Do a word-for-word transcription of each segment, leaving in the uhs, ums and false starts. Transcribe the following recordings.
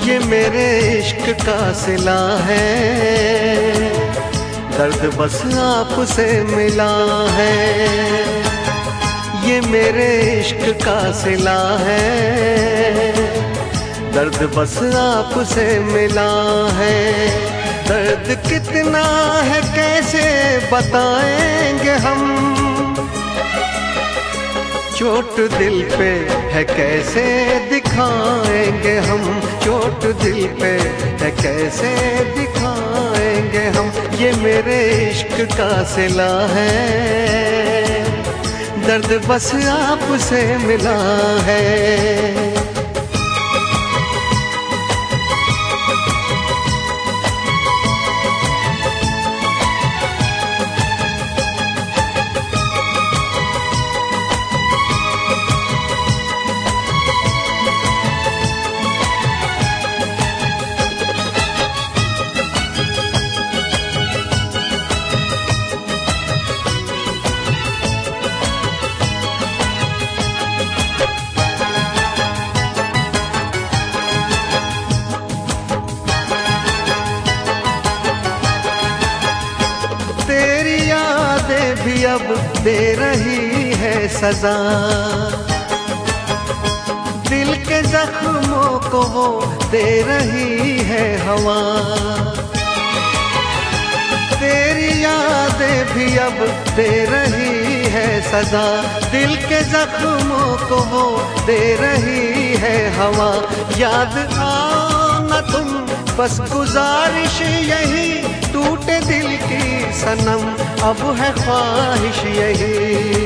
ये मेरे इश्क का सिला है, दर्द बस आपसे मिला है। ये मेरे इश्क का सिला है, दर्द बस आपसे मिला है। दर्द कितना है कैसे बताएंगे हम, चोट दिल पे है कैसे दिखाएंगे हम, चोट दिल पे है कैसे दिखाएंगे हम। ये मेरे इश्क का सिला है, दर्द बस आपसे मिला है। भी अब दे रही है सजा, दिल के जख्मों को वो दे रही है हवा। तेरी यादें भी अब दे रही है सजा, दिल के जख्मों को वो दे रही है हवा। याद आओ न तुम बस गुजारिश यही, टूटे दिल की सनम अब है ख्वाहिश यही।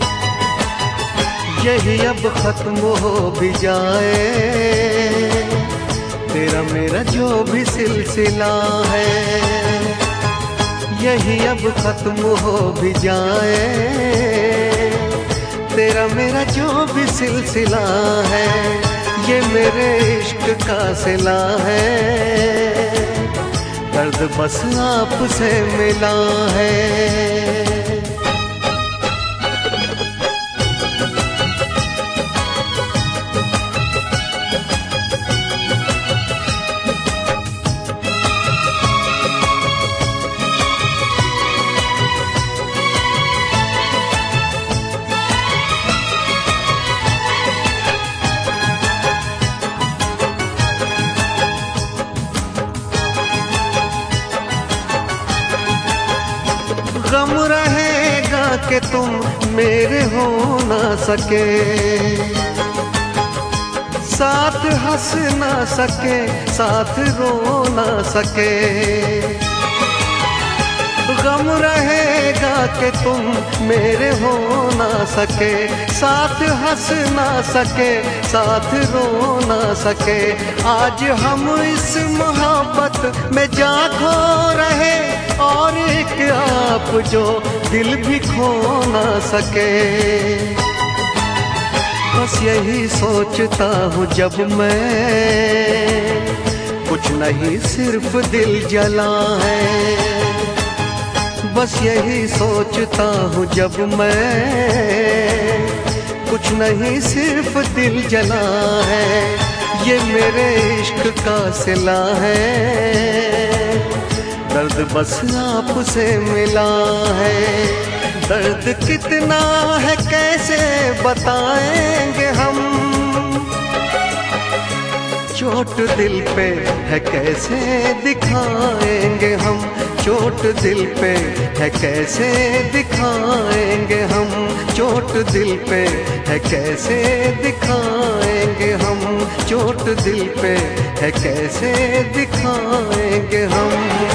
यही अब खत्म हो भी जाए तेरा मेरा जो भी सिलसिला है, यही अब खत्म हो भी जाए तेरा मेरा जो भी सिलसिला है। ये मेरे इश्क का सिला है, दर्द बस आपसे मिला है। गम रहेगा कि तुम मेरे हो ना सके, साथ हंस ना सके साथ रो ना सके। गम रहेगा कि तुम मेरे हो ना सके, साथ हंस ना सके साथ रो ना सके। आज हम इस मोहब्बत में जा खो रहे, और एक आप जो दिल भी खो ना सके। बस यही सोचता हूँ जब मैं, कुछ नहीं सिर्फ दिल जला है। बस यही सोचता हूँ जब मैं, कुछ नहीं सिर्फ दिल जला है। ये मेरे इश्क का सिला है, दर्द बस आपसे मिला है। दर्द कितना है कैसे बताएंगे हम, चोट दिल पे है कैसे दिखाएंगे हम, चोट दिल पे है कैसे दिखाएंगे हम, चोट दिल पे है कैसे दिखाएंगे हम, चोट दिल पे है कैसे दिखाएंगे हम।